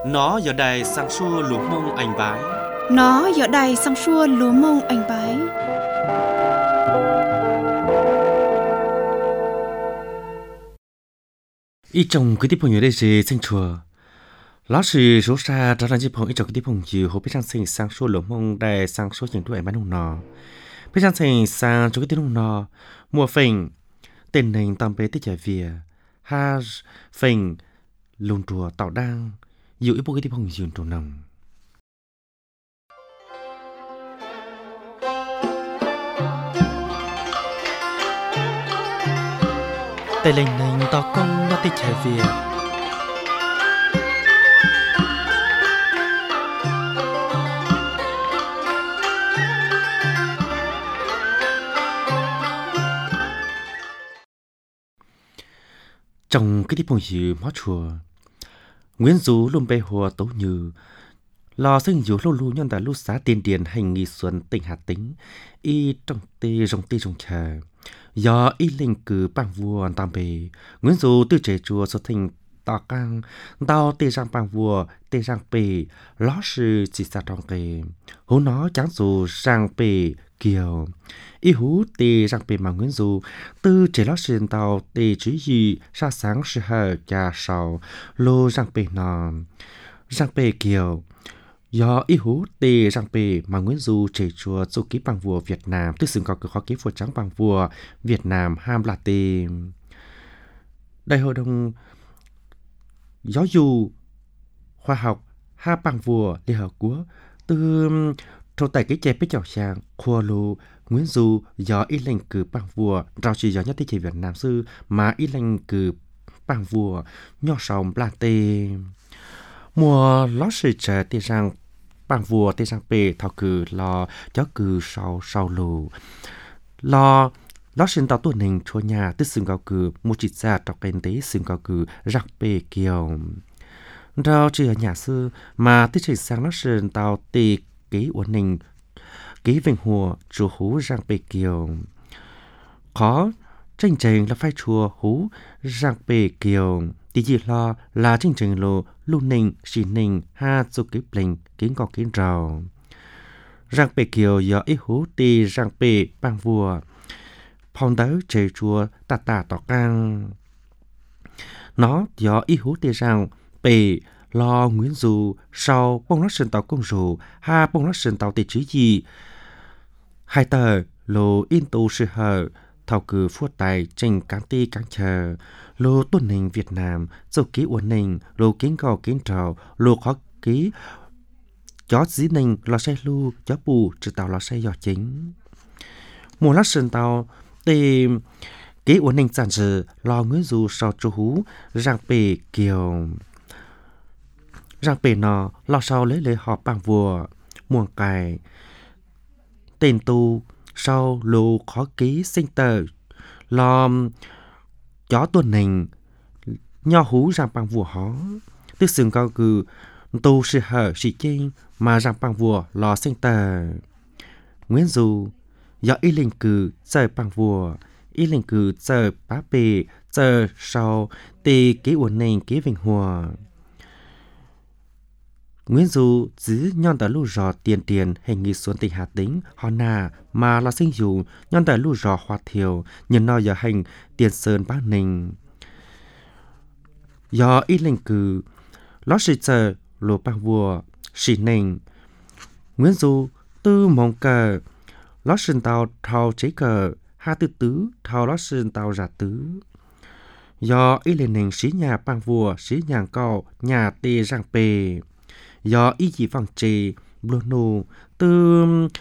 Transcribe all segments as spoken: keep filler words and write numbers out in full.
Nó giờ đây sang xua lúa mông anh bái. Nó giờ đây sang xua lúa mông anh bái. Ý trong cái tiếp phong như đây gì sinh chùa. Lão sư số xa trở lại tiếp phong ý trong cái tiếp phong nhiều hồ biết sang sinh sang xua lúa mông đây sang xua những đuổi bán hùng nọ. Biết sang sinh sang trong cái tiếng hùng nọ mùa phình tên nền tầm bế tích giải vỉa ha phình lùn chùa tạo đang dù ít bộ cái tiếp phong nhiều trổ nồng. Tây lên nền tao công nó tích giải vỉa trong cái tiếp phong nhiều mót chùa Nguyễn Du luôn bê hùa tấu như lò sinh dù lâu lưu nhân tại lưu xá tiền điền hành nghi xuân tỉnh Hà Tĩnh y trong tê rong tê rong chờ do y linh cử bang vua tam bề Nguyễn Du từ trẻ chùa xuất thành tà cang tao tê răng bang vua tê răng bề ló sư chỉ xa trong kề hú nó chẳng dù răng bề kiều y hú tê răng bề mà Nguyễn Du từ trẻ ló sư tao tê chỉ gì ra sáng sư hờ cha sầu lô răng bề nò răng bề kiều do y hú tê răng bề mà Nguyễn Du trẻ chùa du ký bang vua Việt Nam tức xưng có cửa khó ký vua trắng bang vua Việt Nam ham là tê đại hội đồng giáo dù khoa học ha bang vua liên hợp quốc từ trong tại cái chế bích chào sang khoa lô Nguyễn Du do y lệnh cử bang vua rao chỉ do nhất thế chế Việt Nam sư mà y lệnh cử bang vua nho sòng là tê mùa lót sự trẻ tê rằng bang vua tê rằng bề thảo cử lo cho cử sau sau lù lo lót sinh tàu tuần hình cho nhà tức xưng cao cử một chỉ ra trong kinh tế xưng cao cử rằng bề kiều rao chỉ ở nhà sư mà tức chỉ sang lót sinh tàu tê ký ổn định ký vinh hùa chủ hú rằng bề kiều khó tranh trình là phái chùa hú rằng bề kiều tí gì lo là chương trình lô lưu ninh xì ninh ha dù ký bình kiến có kiến rào rằng bề kiều do ít hú tì rằng bề bang vua phong tới chế chùa tà tà tỏ căng nó do ít hú tì rằng bề lo Nguyễn Du sau bông nó sinh tàu công rù ha bông nó sinh tàu tì trí gì hai tờ lô in tu sư hờ thảo cử phuất tài trình cán ti cán chờ lô tuần hình Việt Nam dầu ký uẩn hình lô kiến gò kiến trào lô khó ký chó dĩ ninh lò xe lưu chó bù trừ tàu lò xe giò chính mùa lát sơn tàu tì ký uẩn hình giản dự lò Nguyễn Du sau chú hú ràng bề kiều ràng bề nọ lò sau lấy lấy họp bang vua muồng cài tên tu sau lô khó ký sinh tờ lo chó tuần hình nho hú rằng bằng vua hó tức xưng cao cử tu sư hở sĩ chinh mà rằng bằng vua lo sinh tờ Nguyễn Du do y linh cử trời bằng vua y linh cử trời bá bề trời sau tì ký uẩn nền ký vinh hùa Nguyễn Du giữ nhon tờ lưu rò tiền tiền hình nghi xuống tỉnh Hà Tĩnh họ nà mà là sinh dụ nhon tờ lưu rò hoa thiều nhân no giờ hành tiền sơn bá ninh do ít lệnh cử lót sĩ chờ lô bang vua sĩ ninh Nguyễn Du tư mong cờ lót sinh tàu thao chế cờ ha tư tứ thao lót sinh tàu giả tứ do ít lệnh ninh sĩ nhà bang vua sĩ nhà cao nhà tê răng bề do ý gì vang chê blono từ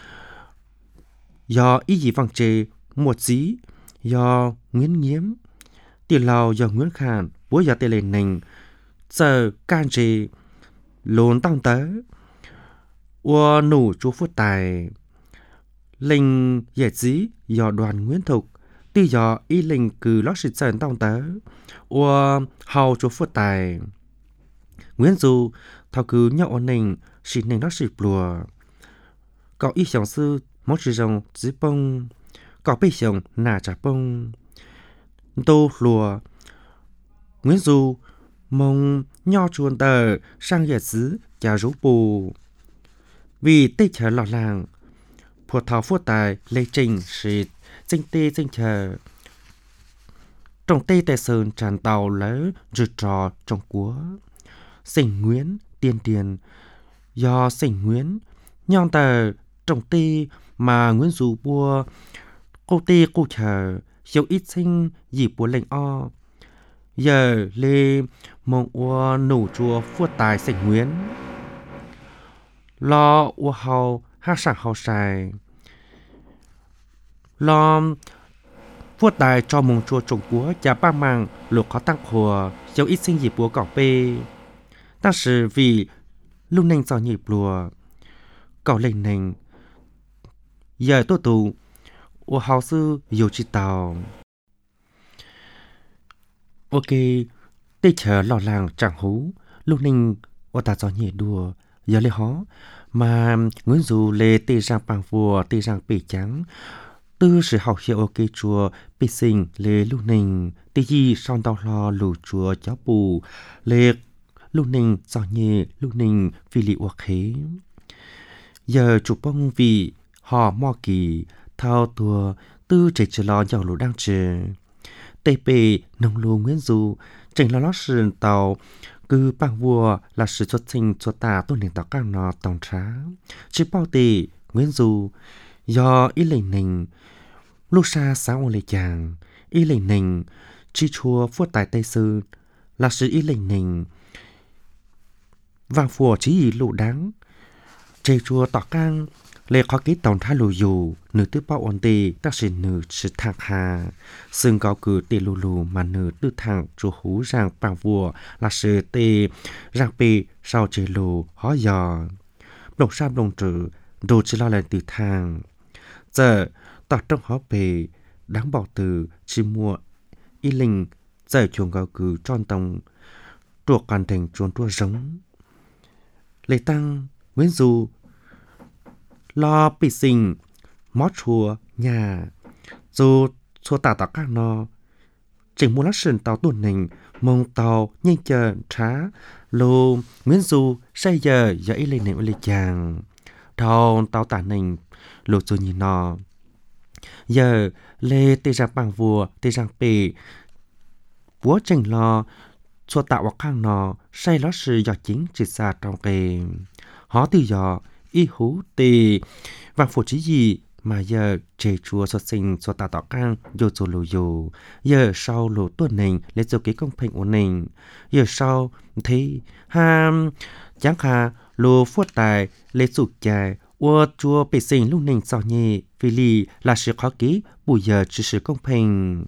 do ý gì vang chê một dí do Nguyễn Nghiếm tiền lào do Nguyễn Khàn bố giờ tê lên nành giờ can chê lồn tăng tớ ua nụ chú phút tài linh dễ dí do đoàn Nguyễn Thục tư do ý linh cử lót sĩ sơn tăng tớ ua hào chú phút tài Nguyễn Du thảo cứ nhau ổn định xịt nền nó xịt bùa có ý sáng sư món chỉ rồng dưới bông có bây giờ nà trả bông tô lùa Nguyễn Du mong nho chuồn tờ sang nhà xứ nhà rú bù vì tê chờ lọ làng phù thảo phù tài lê trình sĩ danh tê danh chờ trong tê tê sơn tràn tàu lấy rượt trò trong cúa sinh nguyễn tiên tiền do sinh nguyễn nhon tờ trong tê mà nguyễn dù bua cô tê cô chờ dấu ít sinh dịp bùa lệnh o giờ lê mong ua nổ chùa phua tài sinh nguyễn lo ua hào hát sảng hào xài lo phua tài cho mong chùa trồng cúa chả ba mạng lục khó tăng khùa dấu ít sinh dịp bùa cỏ bê ta sử vì lúc nành dò nhịp lùa cỏ lệnh nành giờ tôi tù ua hào sư dù chi tàu ok tê chờ lò làng chẳng hú lúc ninh ua ta dò nhịp đùa giờ lê hó mà nguyễn dù lê tê ràng bằng vùa tê ràng bể trắng tư sự học hiệu ok chùa bê sinh lê lúc ninh tê gì son đau lo lù chùa cháu bù lê lúc ninh dò nhịp lúc ninh vì lị ua khế giờ chủ bông vì họ mò kỳ thao tùa tư trẻ chờ lo dầu lũ đang chờ tê bê nông lù nguyễn du trình lo lót sườn tàu cứ bằng vua là sự xuất sinh cho ta tôn nền tàu càng nó tòng trá chỉ bao tì nguyễn du do ý lệnh nình lúc xa sáng ô lê chàng ý lệnh nình chi chua phút tài tây sư là sự ý lệnh nình vàng phùa chỉ ý lụ đáng trẻ chua tỏ cang lê khó ký tổng thá lù dù nữ tư bao ổn tì tác sĩ nữ sự thang hà xương cao cử tì lù lù mà nữ tư thang chú hú ràng bằng vua là sự tì ràng bì sau chế lù hóa dò đồng sam đồng trừ đồ chỉ lo lại từ thang giờ tỏ trong hóa bì đáng bỏ từ chỉ mua y linh giờ chuồng cao cử tròn tổng chuộc càn thành chuồng tua giống lê tăng nguyễn du lo bị sinh mót chùa nhà dù chùa tà tà các nó chỉ muốn lát sườn tàu tuần nình mong tàu nhanh chờ trá lô nguyễn du say giờ giờ ý lên nệm lên chàng thầu tàu tà nình lô dù nhìn nó giờ lê tê giang bằng vua tê giang bì búa chành lo chùa tạo hoặc khang nó say lót sự do chính chỉ xa trong kề họ từ giờ y hú tì vàng phổ chí gì mà giờ trẻ chùa xuất sinh cho ta tỏ cang dù dù lù dù giờ sau lù tuần nình lấy dù cái công phệnh của nình giờ sau thì ham chẳng hà lù phút tài lấy dù chạy ua chùa bị sinh lúc nình sau nhì vì lì là sự khó ký bù giờ chỉ sự công phệnh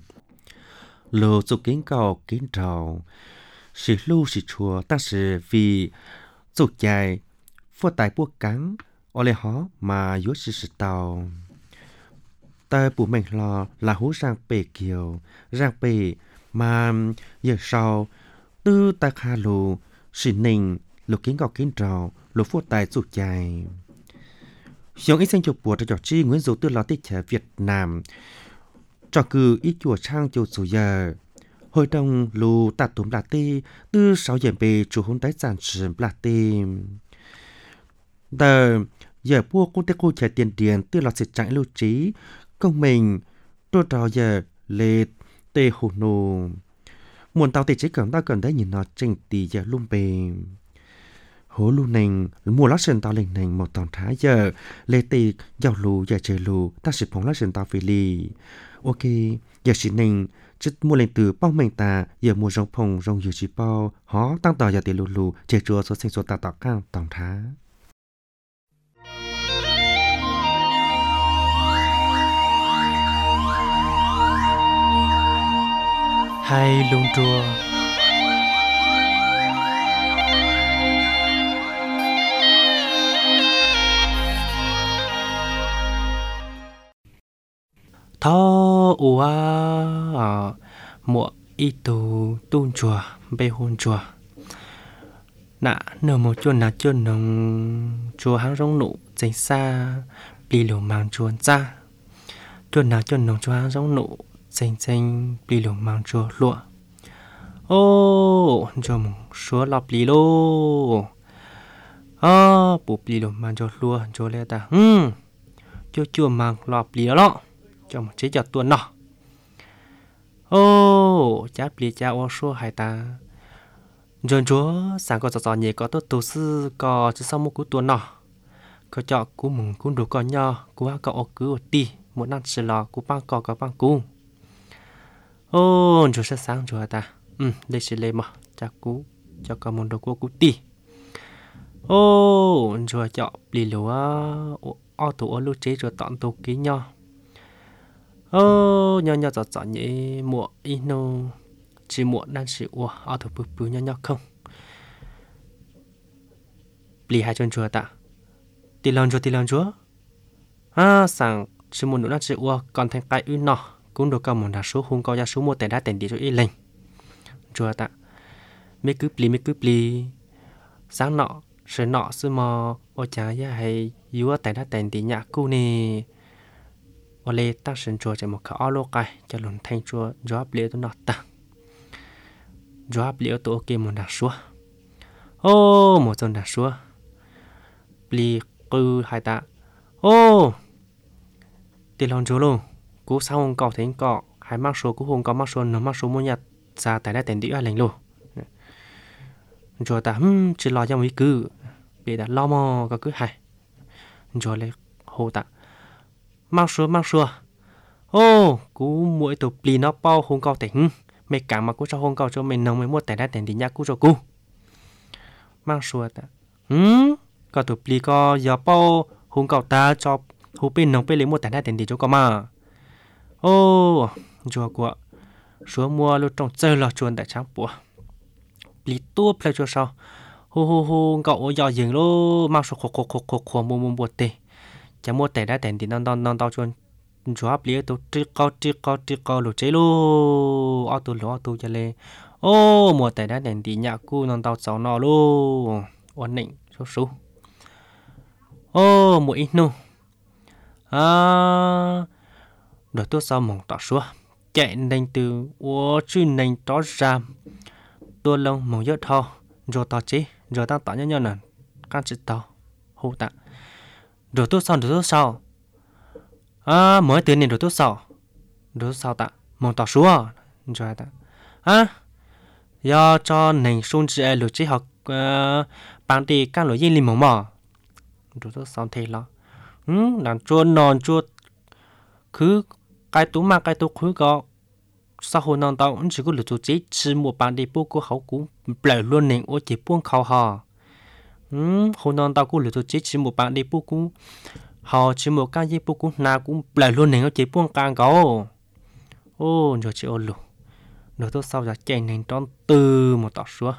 lù dù kiến cầu kiến trầu sự lưu sự chùa ta sự vì dù chạy phút tài buộc cắn ở lê hó mà yếu sự sự tàu ta bù mình lo là hú rang bể kiều rang bể mà giờ sau tư ta khá lù sự nình lục kiến gọc kiến trào lục phút tài rụt dài giống ít xanh chụp bùa cho trò chi Nguyễn Du tư lo tích trẻ Việt Nam trò cử ít chùa trang chùa chủ giờ hội đồng lù tạt túm là tê tư sáu giờ bề chủ hôn tái giản sử là tê Tờ giờ bua cô tế cô chạy tiền tiền tư lọt dịch trạng lưu trí công mình tôi trò giờ lê tê hồ nô muôn tao tê chế cẩn tao cần đấy nhìn nó trình tỷ giờ luôn bề hố lưu nành mua lát sườn tao lên nành một tòn thái giờ lê tê giàu lù giờ trời lù ta sẽ phóng lát sườn tao phê lì ok giờ xí nành chứ mua lên từ bao mình ta giờ mua rong phồng rong dù chỉ bao hó tăng tỏ giờ tê lù lù trời chùa số sinh số ta tạo cang tòn thái hay lung chùa thọ ua mùa y tù tuôn chùa bê hôn chùa nạ nở một chùa nạ chùa nông chùa hang rong nụ dành xa bì lều mang chùa ra chùa nạ chùa nông chùa hang rong nụ dành dành bì lều mang chùa lụa ô cho mong số lọp lì lô à bụp lì lô mang cho lúa cho lẽ ta ừm cho chua mang lọp lì đó cho một chế cho tuần nọ ô cháp lì cha ô số hai ta rồi chúa sáng có trò nhẹ có tốt tổ sư có chứ sau một cú tuần nọ có cho cú mừng cú đủ có nho cú ha có ô cứ ô ti một năm sẽ lò cú băng có có băng cú ô chúa sẽ sáng chúa ta ừm đây sẽ lên mà cha cú cho có một đồ cú cú ti ô chúa cho lì lúa ô tổ ô lúa chế rồi tọn tổ ký nho ô nho nho trò trò nhẹ mùa ino chỉ muộn đang chịu ủa ở thủ bự bự nhỏ nhỏ không lì hai chân chúa ta tì lần chúa tì lần chúa à sáng chỉ muộn nữa đang chịu ủa còn thành cái uy nọ cũng được cầm một đá số hung cao giá số một tiền đã tiền đi cho ít lên chúa ta mấy cứ lì mấy cứ lì sáng nọ sợi nọ sư mò ô chả ya hay yếu tiền đã tiền đi nhạc cu nè ô lê ta sinh chúa chỉ một cái alo cái cho lần thành chúa gió lê tôi nọ ta gió liệu tổ kia một đá xua, ô một chân đá xua, bì cư hai ta, ô tiền lòng chúa luôn, cú sao hông cọ thế cọ, hai mắc số cú hông có mắc số nó mắc số mua nhặt, ra tại đây tiền đi ở lành luôn, chúa ta ừm chỉ lo cho mấy cứ, bị đã lo mò có cứ hay, chúa lấy hồ ta, mắc số mắc số, ô cú mỗi tổ bì nó bao hông cọ thế mấy cả mà cú cho hôn cầu cho mình nông mới mua tài đá tiền đi nhá cú cho cú mang xua ta ừm có tụi pli có giờ bao hôn cầu ta cho hú bên nông bên lấy mua tài đá tiền đi cho có mà ô chùa của số mua lúc trong chơi là chuồn tại sáng bùa pli tua plei cho sao hú hú hú cậu giờ dừng lô mang số khô khô khô khô khô mua mua bùa tê chả mua tài đá tiền đi non non non tao chuồn chúa áp lý tôi tri cao tri cao tri cao lục chế lô ô tô lô ô tô cho lê ô mùa tại đã đèn đi nhạc cu non tàu sáu nọ lô ổn định số số ô mùa ít nô à rồi tôi sao mong tỏ số chạy đánh từ ô chứ đánh tỏ ra tôi lông mong nhớ thao rồi tỏ chế rồi ta tỏ nhau nhau nè can chữ tao hô tạ rồi tôi sao rồi tôi sao à mới từ này rồi tốt sao rồi sao ta mong tao số rồi ta à do cho nền xuân chị lục chế học bằng thì các loại gì liền mỏng mỏ rồi tốt sao thế lo ừ làm chua non chua cứ cái tú mà cái tú cứ có sau hồi non tao chỉ có lục chế chỉ một bằng thì bố cô hậu cũng lại luôn nền ô chỉ buông khâu hò ừ hồi non tao cũng lục chế chỉ một bằng thì bố cũng họ chỉ một cái gì cũng na cũng lại luôn này nó chỉ buông càng gấu ô rồi chị ô lù rồi tôi sau ra chạy nên tròn từ một tọt xuống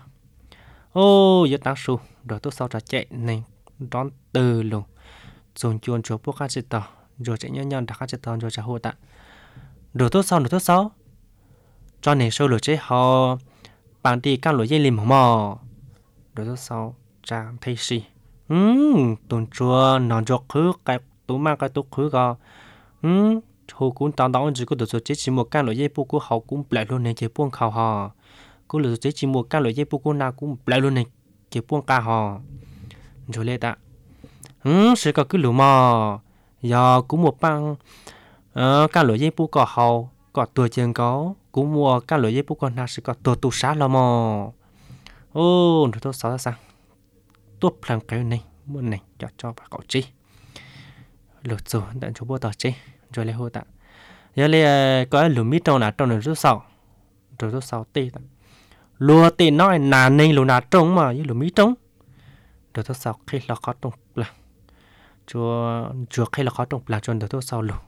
ô giờ ta su rồi tôi sau ra chạy nên tròn từ luôn rồi chuồn chuột buông cái gì tao rồi chạy nhau nhau đặt cái gì tao rồi trả hộ ta rồi tôi sau rồi tôi sau cho nên sâu rồi chế họ bằng đi các lối dây liền mò rồi tôi sau trang thấy gì ừm tuần chua nón chọc khứ cái tú mang cái tú khứ個ừm hồ cũng tao tao chỉ có được số chế chỉ một cái loại dây bu của họ cũng lại luôn này chỉ buông khảo họ cũng được chế chỉ một cái loại dây bu của na cũng lại luôn này chỉ buông cả họ rồi lên ta ừm sẽ có cứ lù mò giờ cũng một băng ờ cái loại dây bu của họ có tuổi chân có cũng mua cái loại dây bu của na sẽ có tuổi tu sát là mò ô rồi tôi sao sang tốt làm cái này muốn này cho cho bà cậu chi lột rồi đạn chú bố tỏ chi rồi lấy hô tạ giờ lấy có lùm mít trong là trong là rất sầu rồi rất sầu tê tạ lùa tê nói là nên lùa là trong mà với lùm mít trong rồi rất sầu khi là khó trong là chúa chúa khi là khó trong là cho được rất sầu lùa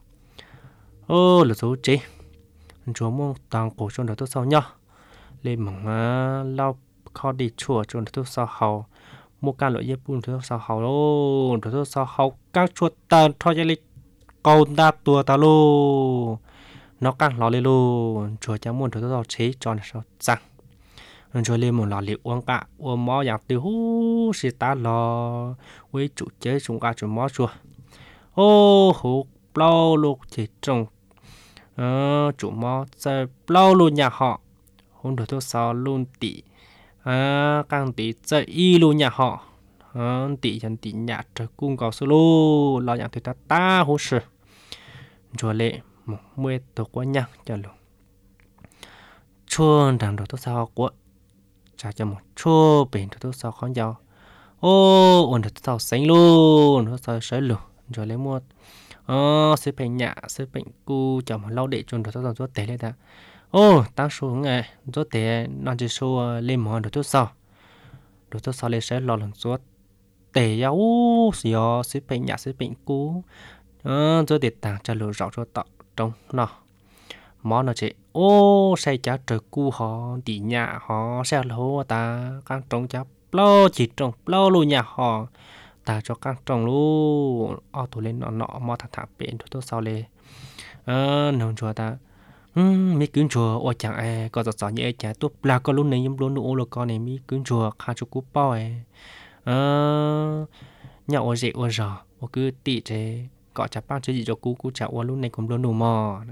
ô lột rồi chi chúa muốn tăng cổ cho được rất sầu nhá lên mỏng lau khó đi chùa cho được rất sầu hầu một cái loại dây bún thứ sao hậu lô thứ sao hậu các chuột tàn thôi cho lịch câu ta tua ta lô nó càng lò lên lô chuột chẳng muốn thứ sao chế cho nó sao rằng rồi lên một lò liệu uống cả uống mó dạng từ hú xì ta lò với chủ chế chúng ta chủ mó chùa ô hú lâu lô chỉ trồng ờ chủ mó sẽ lâu lô nhà họ hôm đó tôi sao luôn tỷ à càng tỷ chơi y luôn nhà họ à, tỷ chân tỷ nhà trời cung cầu solo lo nhà tôi ta ta hồ sơ rồi lệ một mươi tổ quá nhang cho luôn chuồn đằng đó tôi sao quá trả cho một chua bền đó tôi sao khó giàu ô ổn được sao sánh luôn nó sao sấy luôn rồi lấy mua ờ sẽ bệnh nhạ sẽ bệnh cu chồng lâu để chôn được sao rồi tệ lên ta ô tăng số ngày rồi tệ nó chỉ số lên mòn được tôi sao được tôi sao lên sẽ lo lần số tệ ya ô xìo sẽ bệnh nhạ sẽ bệnh cu ờ rồi để tăng cho lửa rõ cho tạo trong nó món nó chỉ ô say chả trời cu họ đi nhà họ sẽ lố ta càng trong chả lo chỉ trong lo luôn nhà họ ta cho càng trong luôn ở tụi lên nọ nọ mò thằng thằng bên tụi tôi sau lên ờ nông chùa ta ừm mi cứu chùa ôi chẳng ai có giọt giọt nhẹ chả tôi là có luôn này nhưng luôn nụ là con này mi cứu chùa khá chục cú bao ấy ờ nhà ôi dễ ôi giò ôi cứ tị chế có chả bao chơi gì cho cú cú chả ôi luôn này cũng luôn nụ mò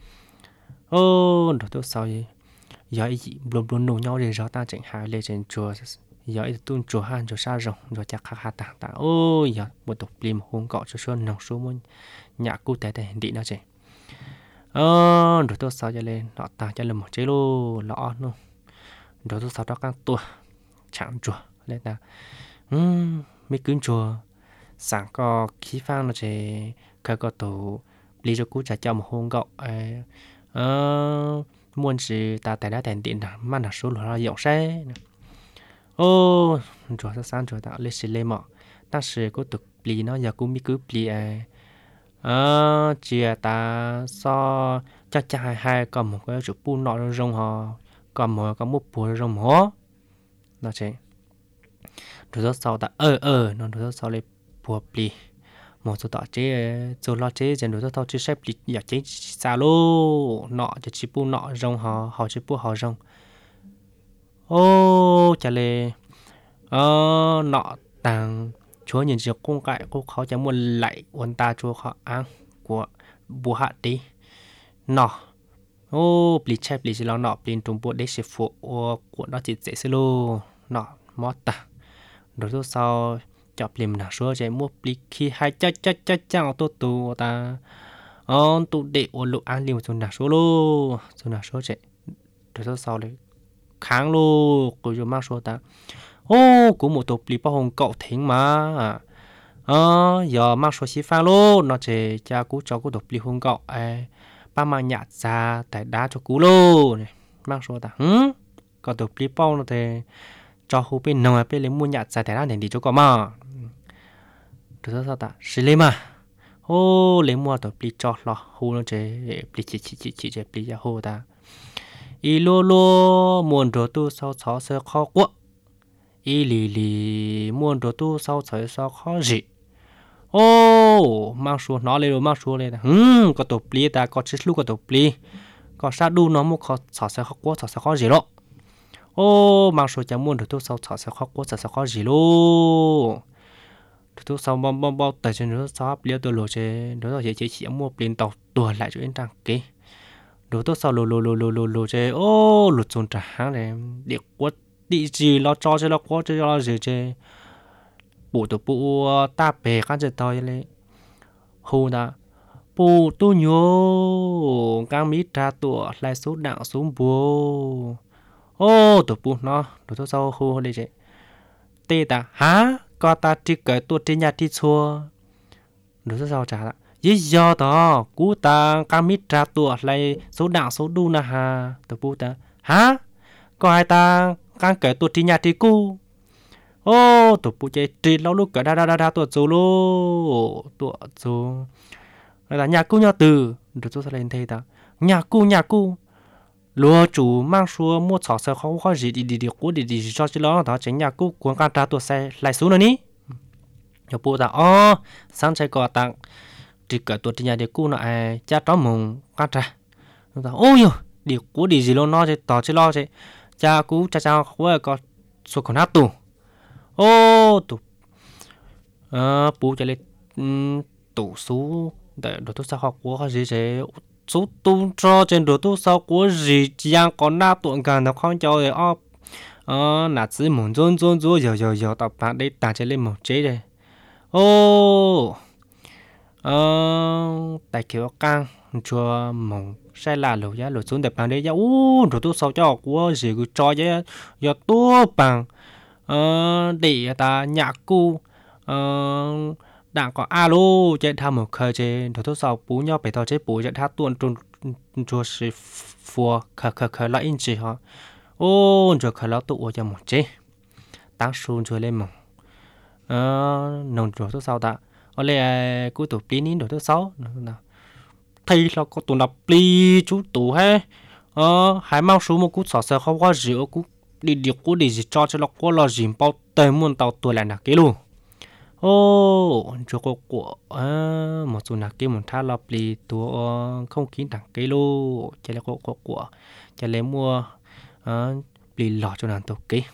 ô tụi tôi sau gì giờ ý luôn luôn nụ nhau để rõ ta chẳng hại lên trên chùa giờ ít tuôn chùa han chùa sa rồng rồi chắc khá khá tàng tàng ôi giờ một tục lim hôn cọ cho xuân nòng số muốn nhà cụ té té đi nó chứ ờ rồi tôi sao cho lên nó tàng cho lên một chế lô lọ luôn rồi tôi sao đó càng tua chẳng chùa lên ta ừm mấy cứng chùa sáng có khí phang nó chứ cái có tổ lý cho cụ trả cho một hôn cọ ờ muốn gì ta té đã té điện là mà là số là dọn xe ô chúa sẽ sáng chúa tạo lịch sử lệ mọ ta sẽ có tục bì nó giờ cũng biết cứ bì à ờ chia ta so chắc chắn hai hai còn một cái chụp bu nọ rong họ còn một cái mút bùa rong hó nó chứ rồi sau ta ờ ờ nó rồi sau lại bùa bì một số tạo chế rồi lo chế rồi rồi sau chế xếp bì giờ chế xa lô nọ cho chụp bu nọ rong họ họ chụp bu họ rong ô chả lẽ ờ nọ tàng chúa nhìn chiếc cung cải cô khó chẳng muốn lại ôn ta chúa họ ăn của bùa hạ đi nọ ô bì chép bì chỉ lo nọ bì trùng bùa để xếp phụ của nó chỉ dễ xí lô nọ mót ta rồi lúc sau chọc liềm nà số chạy mua bì khi hai chắc chắc chắc chắc tô tù ta ờ tụ để ôn lụ ăn liềm xuống nà số lô xuống nà số chạy rồi lúc sau đấy kháng lô của chúng mang số ta ô của một tổ bì bao hồng cậu thính mà ờ giờ mang số xí pha lô nó chỉ cha cú cho cú tổ bì hồng cậu ai ba mang nhạt ra tại đá cho cú lô này mang số ta hứ còn tổ bì bao nó thì cho hú bên nồi bên lấy mua nhạt ra tại đá để đi cho có mà được sao ta xí lên mà ô lấy mua tổ bì cho lo hú nó chỉ bì chỉ chỉ chỉ chỉ chỉ bì cho hú ta y lô lô muốn đồ tu sau sáu sẽ khó quá y lì lì muốn đồ tu sau sáu sẽ khó gì ô mang xuống nó lên rồi mang xuống lên ừm có tổ pli ta có chết lúc có tổ pli có sát đu nó một khó sáu sẽ khó quá sáu sẽ khó gì đó ô mang xuống chẳng muốn đồ tu sau sáu sẽ khó quá sáu sẽ khó gì luôn đồ tu sau bom bom bom tại trên nó sau pli tôi lộ trên đó là chỉ chỉ chỉ mua pli tàu tua lại cho anh trang kế đồ tốt sau lù lù lù lù lù lù chơi ô lụt xuống trả hàng này để quất đi gì lo cho chơi lo quá chơi lo gì chơi bộ tổ bộ ta bè cái gì tao vậy hồ đã bộ tu nhô cam mít ra tụa lại số đặng xuống bùa ô tổ bộ nó đồ tốt sau hồ đây chơi tê ta hả có ta chỉ cái tụa trên nhà đi xua đồ tốt sau trả lại lý do đó cú ta cam mít ra tụa lại số đặng số đu na ha tổ bộ ta hả có ai ta càng kể tụa trên nhà đi cú ô tụi bố chơi trì lâu lúc cả đa đa đa đa tụi chú lô tụi chú là nhà cu nhà từ được chú lên thế ta nhà cu nhà cu lúa chủ mang số mua sọ sơ không có gì đi đi đi cố đi đi cho chứ đó đó chính nhà cu cuốn can tra tụi xe lại xuống nữa ní nhà bố ta ô sáng chạy cọ tặng chỉ cả tụi trên nhà đi cu nó ai cha đó mùng can tra ta ôi yo đi cố đi gì luôn nó chơi tỏ chơi lo chơi cha cú cha cha không có số còn hát tụ ô tụ à bố cho lên tụ số để đồ tôi sao học của cái gì thế số tu cho trên đồ tu sau của gì giang còn na tuần cả nó không cho rồi ó ờ nãy chỉ muốn zôn zôn zôn giờ giờ giờ tập bạn đây ta chơi lên một chế đây ô ờ tại kiểu căng cho mong sai là lối giá lối xuống đẹp bạn đấy giá ô đồ tu sau cho của gì cứ cho giá giờ tu bằng ờ để ta nhạc cu ờ đảng có alo chạy tham một khơi chế đồ tu sau bú nhau phải tao chế bú chạy tháp tuần trôn cho sự phù khờ khờ khờ lại in chỉ họ ô rồi khờ lão tụ cho một chế tăng xuống rồi lên một ờ nông rồi thứ sau ta ở đây cuối tụ pin nín rồi thứ sáu nào thấy là có tụ nạp pli chú tụ hay ờ hãy mang số một cú sọ sờ không có rượu cú đi được cú đi gì cho cho nó có lo gì bao tề muôn tàu tuổi lại là cái luôn ô rồi có của ờ một số nạp cái một thang lọp pli tụ không kín thẳng cái luôn chỉ là có có của chỉ lấy mua ờ pli lọ cho nàng tụ cái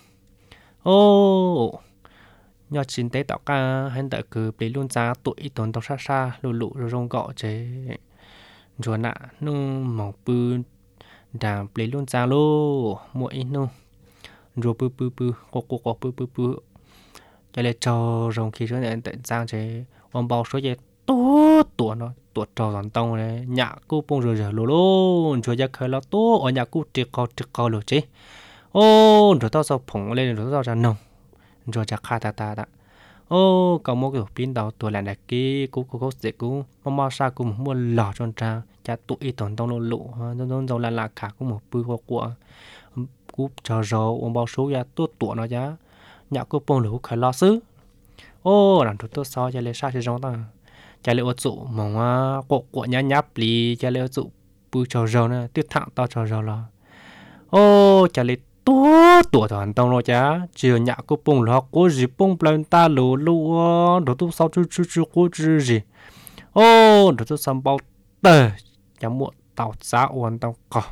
ô nhớ chín tế tạo ca hay tại cứ bị luôn giá tuổi tốn tao xa xa lù lù rồi rong gọ chế rồi nạ nung màu bự đàm bị luôn giá lô mỗi nung rồi bự bự bự có có có bự bự bự cho nên cho rong khi rồi này tận giang chế ông bao số gì tốt tuổi nó tuổi trò toàn tông này nhà cô bông rồi rồi lô lô rồi giờ khởi là tốt ở nhà cô triệt co triệt co rồi chế ô rồi tao sao phồng lên rồi tao ra nồng rồi chắc khá ta ta ta ô có một cái pin đầu tuổi là này kia cú cú cú sẽ cú mà mà sao cú mua lọ cho trang cha tụi tổn tông lỗ lỗ nó nó nó là là cả cú một bự của của cú chờ rồi ông bao số ya tốt tuổi nó giá nhà cú bông lỗ khởi lo xứ ô làm tụi tôi so cho lấy sao thì giống ta cho lấy ô tụ mà của của nhá nháp lì cho lấy ô tụ bự chờ rồi nè tiếp thẳng tao chờ rồi là ô cho lấy tốt tuổi toàn tông rồi chả chiều nhạ cô bông là cô gì bông plan ta lù lù đồ tu sau chú chú chú cô chú gì ô đồ tu xong bao tờ chả muộn tàu giá uốn tàu cỏ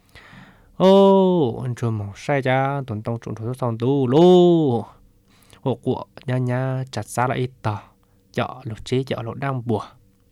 ô anh chưa mong sai cha tuần tông chuẩn đồ tu xong tu lù hộ của nha nha chặt giá lại ít tờ chợ lục chế chợ lục đang bùa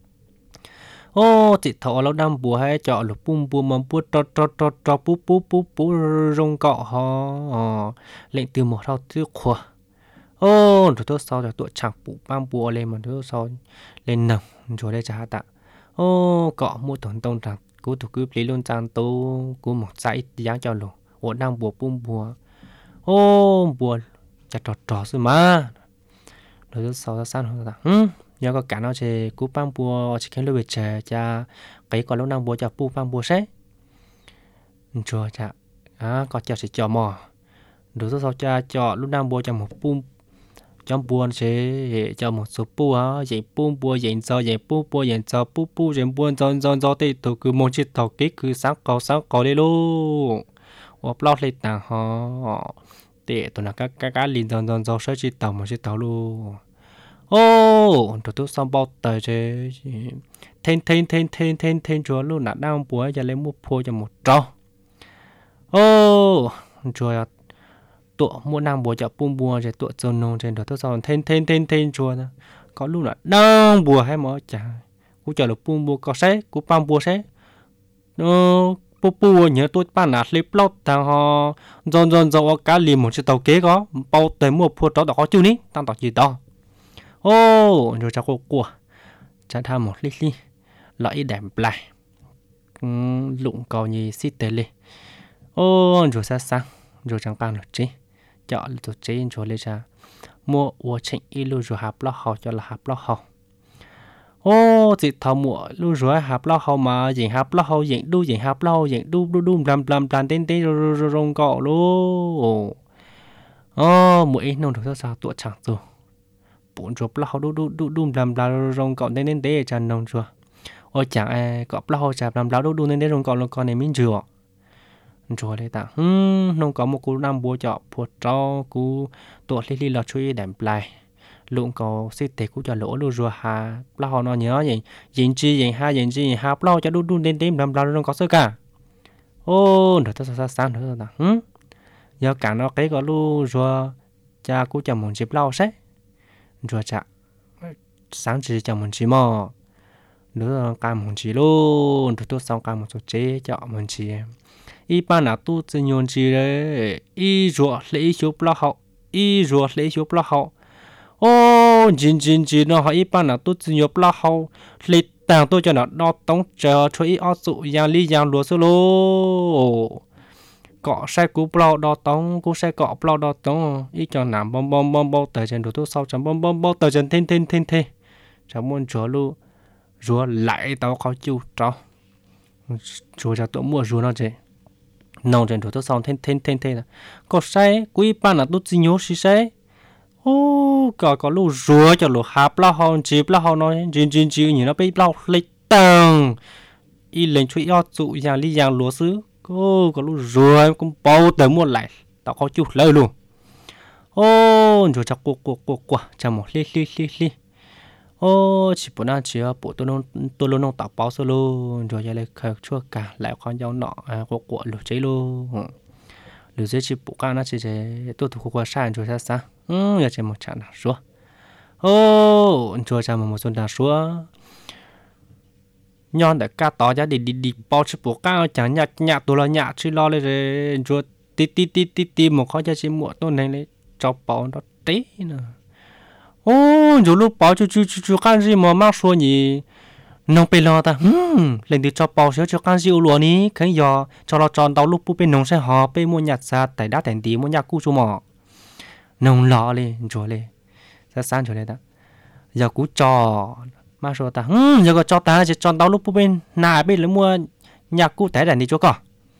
ô chị thọ lâu đang bùa hay chọn lục bung bùa mà bùa trò trò trò trò bú bú bú bú rong cọ họ lệnh từ một thao tiêu khua ô rồi tôi sau rồi tôi chẳng bù băng bùa lên mà tôi sau lên nồng rồi đây trả tạ ô cọ mua tổn tông rằng cú thủ cứ lấy luôn trang tô cú một dãy dáng cho lục ô đang bùa bung bùa ô bùa chặt trò trò rồi mà rồi tôi sau ra san rồi ta ừm nhớ có cả nó chỉ cú băng bùa chỉ khiến lưu về chờ cha cái còn lúc năng bùa cho pu băng bùa xét chùa cha à có chờ chỉ chờ mò đối với sau cha cho lúc năng bùa cho một pu trong bùa sẽ cho một số pu á vậy pu bùa vậy cho vậy pu bùa vậy cho pu pu vậy bùa cho cho cho thì tụi cứ một chiếc tàu kí cứ sáng cầu sáng cầu đi luôn hoặc lót lên tảng họ để tụi nó các các các liền cho cho cho sẽ chiếc tàu một chiếc tàu luôn ô tụi tôi xong bao tờ chứ thêm thêm thêm thêm thêm thêm chúa luôn là đang bùa giờ lấy mua phô cho một trâu ô chúa tụi mua năng bùa cho bung bùa rồi tụi cho nông trên tụi tôi xong thêm thêm thêm thêm chúa có lúc là đang bùa hay mở chả cú chờ được bung bùa có xét cú băng bùa xét nó bùa bùa nhớ tôi bán là clip lót thằng họ dọn dọn dọn cá liền một chiếc tàu kế có bao tới mua phô trâu đó có chưa ní tăng tỏ gì đó ô rồi cháu cô của cha tham một lít lít lõi đẹp lại lụng cầu như xít tê lê ô rồi xa sang rồi chẳng càng được chế chọn được chế rồi lấy ra mua uo chỉnh y lưu rồi hạp lo hậu cho là hạp lo hậu ô chị thầu mua lưu rồi hạp lo hậu mà diễn hạp lo hậu diễn đu diễn hạp lo hậu diễn đu đu đu làm làm làm tên tên rồi rồi rong cọ luôn ô mỗi nông được sao tuổi chẳng rồi bốn chục lao đu đu đu đu làm lao rong cọ nên nên để cho nông chùa ôi chẳng ai cọ lao chả làm lao đu đu nên để rong cọ là con này mình chùa chùa đây ta ừm nông có một cú năm búa chọ búa trâu cú tuổi li li là chui đẹp lại lụng có xí tệ cú cho lỗ luôn rồi hà lao nó nhớ vậy diễn chi diễn ha diễn chi ha lao cho đu đu nên để làm lao rong cọ sơ cả ô được ta sao sao nữa ta ừm giờ cả nó cái có luôn rồi cha cú cho một dịp lao xét rồi chả sáng chỉ cho mình chỉ mò nữa cam một chỉ luôn rồi tôi xong cam một số chế cho mình chỉ y ban nào tu tự nhiên chỉ đấy y ruột lấy chụp lo hậu y ruột lấy chụp lo hậu ô chín chín chín nó hỏi y ban nào tu tự nhiên lo hậu lấy tàng tôi cho nó đo tống chờ cho y ở dụ giang lý giang lúa solo cọ xe cú plau đo tống cú xe cọ plau đo tống y cho nằm bom bom bom bom tới trên đồ tôi sau chẳng bom bom bom tới trên thiên thiên thiên thiên chẳng muốn chúa luôn rùa lại tao khó chịu cho rùa cho tôi mua rùa nó chứ nông trên đồ tôi sau thiên thiên thiên thiên là có xe quý ban là tôi chỉ nhớ xí xe ô có có lúc rùa cho lúc hạp lao hòn chip lao hòn nói chín chín chín như nó bị lao lịch tầng y lên chui yót dụ giang lý giang lúa xứ cô có lúc rùa cũng bao tới mua lại tao khó chịu lời luôn ô rồi chắc cuộc cuộc cuộc cuộc chẳng một li li li li ô chỉ bữa nay chỉ bộ tôi nông tôi luôn nông tạo báo sơ luôn rồi giờ lại khởi chua cả lại con dao nọ cuộc cuộc lửa cháy luôn lửa cháy chỉ bộ cái nó chỉ để tôi thuộc qua sai rồi sao sao ừ giờ chỉ một trận nào xuống ô rồi chẳng một số nào xuống nhon để cá tỏ ra đi đi đi bao chỉ bộ cái chẳng nhạt nhạt tôi là nhạt chỉ lo lên rồi rồi tí tí tí tí tí một khó cho chỉ muộn tôi này lấy cho bao nó tí nữa ô rồi lúc bảo chú chú chú chú can gì mà mang số nhỉ nông bê lo ta ừm lên từ cho bảo sữa cho can gì luôn ní cái giờ cho nó tròn tàu lúc búp bên nông sẽ họ bên mua nhặt ra tại đá thành tí mua nhặt cú chú mỏ nông lọ lên rồi lên ra sáng rồi lên đó giờ cú cho mang số ta ừm giờ có cho ta chỉ tròn tàu lúc búp bên nà bên lấy mua nhặt cú tại đàn đi chỗ cỏ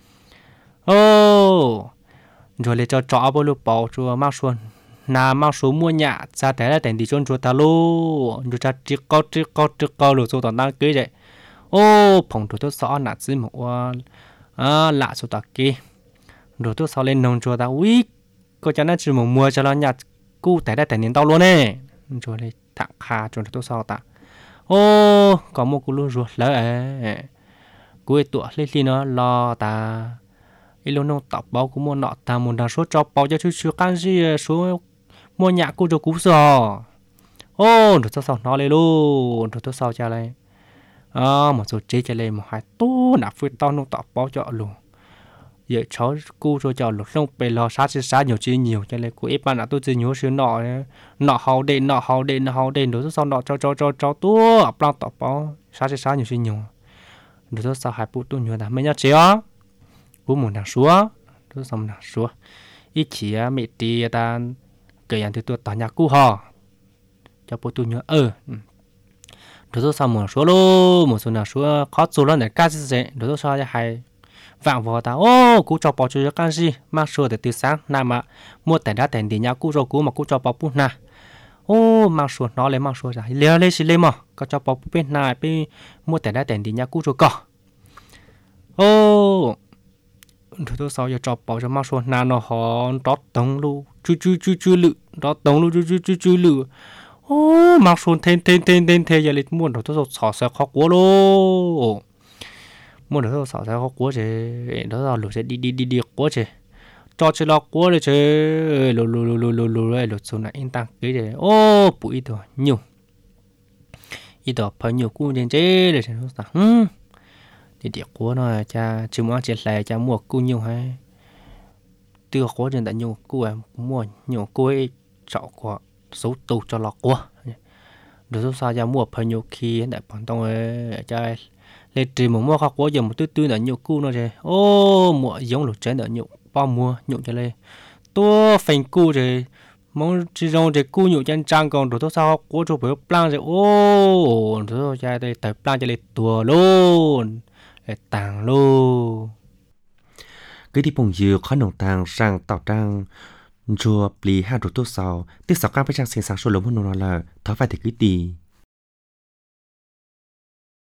ô rồi lên cho cho bao lúc bảo chú mang số nà mang số mua nhà ra thế là tiền đi chôn chuột ta luôn rồi cha chỉ có chỉ có chỉ có lối số toàn đang cưới vậy ô phòng đồ tôi sợ nạt gì mà à lạ số ta kia rồi tôi sợ lên nông chuột ta ui có cho nên chỉ một mua cho nó nhặt cu thế là tiền đến tao luôn nè rồi đây thẳng kha rồi tôi sợ ta ô có một cú lúa ruột lỡ cuối tuổi lên lên nó lo ta ít lúc nông tập bao cũng mua nọ ta muốn đào số cho bao cho chú chú can gì số mua nhà cô cho cú sò ô rồi tôi sao nó lên luôn rồi tôi sao cho lên à một số chế cho lên một hai tô nạp phơi tao nông tập bao cho luôn vậy cháu cô cho cho lúc nông bề lo sát sát nhiều chi nhiều cho lên cô ít bạn là tôi chỉ nhớ xíu nọ nọ hậu đền nọ hậu đền nọ hậu đền rồi tôi sao nọ cho cho cho cho tôi áp lao tập bao sát sát nhiều chi nhiều rồi tôi sao hai bút tôi nhớ là mấy nhá chế á bố muốn nàng xúa tôi xong nàng xúa ít chỉ mẹ tì ta kể anh thì tôi tỏ nhà cũ hò cho bố tôi nhớ ơ rồi tôi xong một số lô một số nàng xúa khó số lần để cá gì vậy rồi tôi sao cho hai vạn vò ta ô cú cho bỏ cho cá gì mang xúa để từ sáng nào mà mua tiền đã tiền đi nhà cũ rồi cũ mà cú cho bỏ bút na ô mang xúa nó lấy mang xúa ra leo lên xí lên mà có cho bỏ bút bên này bên mua tiền đã tiền đi nhà cũ rồi cỏ ô rồi tôi sau giờ chọc bảo cho mang xuống nà nó họ đót tông lu chú chú chú chú lự đót tông lu chú chú chú chú lự ô mang xuống thêm thêm thêm thêm thêm giờ lịch muốn rồi tôi sọ sẽ khó quá lô muốn rồi tôi sọ sẽ khó quá chứ đó là lụt sẽ đi đi đi đi quá chứ cho chơi lo quá rồi chứ lù lù lù lù lù lù rồi lụt xuống này in tăng cái gì ô bụi thôi nhiều ít đó phải nhiều cú trên chế để cho nó tăng thì địa của nó cha chỉ muốn chỉ là cha mua cú nhiều hay tiêu khó trên tại nhiều cú em mua nhiều cú ấy chọn của số tù cho lọ của được số sao cha mua phải nhiều khi đại bọn tông ấy cha lên chỉ một mua khó giờ một tư tư là nhiều cú nó rồi ô mua giống lục trên là nhiều bao mua nhiều cho lên tôi phèn cú rồi mong chỉ dùng để cú nhiều chân trang còn được sao của cho phải plan rồi ô được cha đây tập plan cho lên tua luôn tàng lô cái đi bông dừa khó nồng tàng sang tạo trang chùa bì hai đồ tốt sau tiếp sau các bài trang sinh sáng số lớn hơn nó là thói phải thì cứ đi